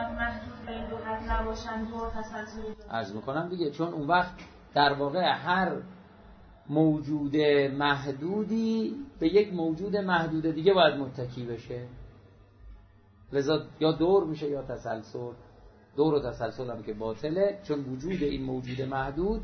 محدود به دو حد نباشن دو تسلسل عرض میکنم دیگه، چون اون وقت در واقع هر موجود محدودی به یک موجود محدود دیگه باید متکی بشه، لذا یا دور میشه یا تسلسل. دور و تسلسل هم که باطله، چون وجود این موجود محدود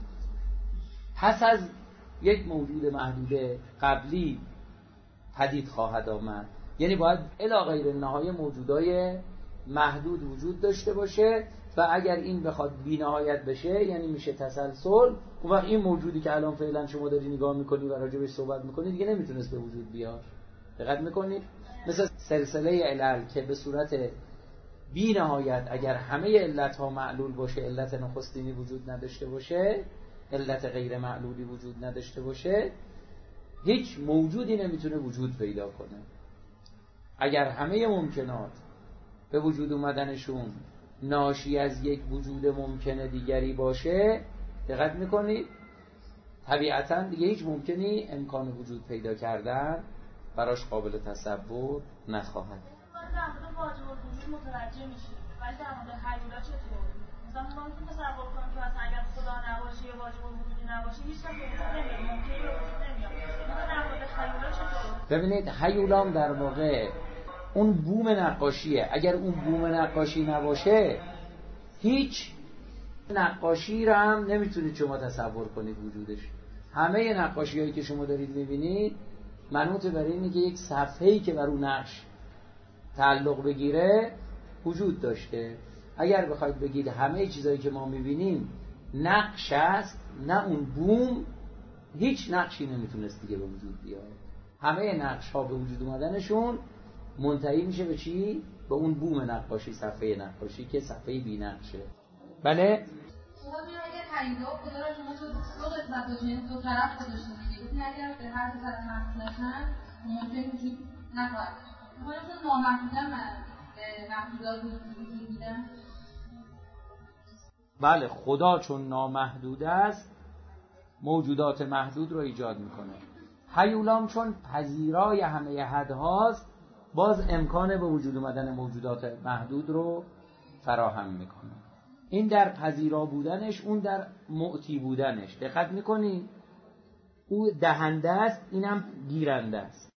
پس از یک موجود محدود قبلی پدید خواهد آمد. یعنی باید الی غیر النهایه موجودای محدود وجود داشته باشه و اگر این بخواد بی نهایت بشه یعنی میشه تسلسل، اون وقت این موجودی که الان فعلا شما داری نگاه میکنی و راجبش صحبت میکنی دیگه نمیتونست به وجود بیاد. دقت میکنید؟ مثل سلسله علل که به صورت بی نهایت اگر همه علت ها معلول باشه، علت نخستینی وجود نداشته باشه، علت غیر معلولی وجود نداشته باشه، هیچ موجودی نمیتونه وجود پیدا کنه. اگر همه ممکنات به وجود اومدنشون ناشی از یک وجود ممکن دیگری باشه، دقت میکنید؟ طبیعتاً دیگه هیچ ممکنی امکان وجود پیدا کردن براش قابل تصور نخواهد. در مورد واجب الوجود متوجه میشیم، ولی در مورد حیولا چطور؟ مثلا ما میتونیم تصور کنیم که مثلا اگر خدا نباشه یا واجب الوجودی نباشه هیچ وقت وجود نمیاد، ممکنی به وجود نمیاد. مثلا در مورد حیولا چطور؟ ببینید حیولام در واقع اون بوم نقاشیه. اگر اون بوم نقاشی نباشه هیچ نقاشی رو هم نمیتونید شما تصور کنید وجودش. همه نقاشی هایی که شما دارید میبینید منوط بر اینه که یک صفحه‌ای که بر اون نقش تعلق بگیره وجود داشته. اگر بخواید بگید همه چیزایی که ما میبینیم نقش است، نه اون بوم، هیچ نقشی نمیتونست دیگه به وجود بیاد. همه نقش ها به وجود اومدنشون منتهی میشه به چی؟ به اون بوم نقاشی، صفحه نقاشی که صفحه بی نقشه. بله؟ شما میگه اگر حیولا خدا را شما دو قسمت باشین، دو طرف گذاشتین دیگه، گفتین اگر به هر دو طرف محدود نشن ممکن وجود نخواهد. شما مثلا نامحدودن به محدودات وجود میدن؟ بله، خدا چون نامحدود است موجودات محدود رو ایجاد میکنه. هیولام چون پذیرای همه حدهاست باز امکان به وجود اومدن موجودات محدود رو فراهم میکنه. این در پذیرا بودنش، اون در معطی بودنش. دقت میکنی؟ او دهنده است، اینم گیرنده است.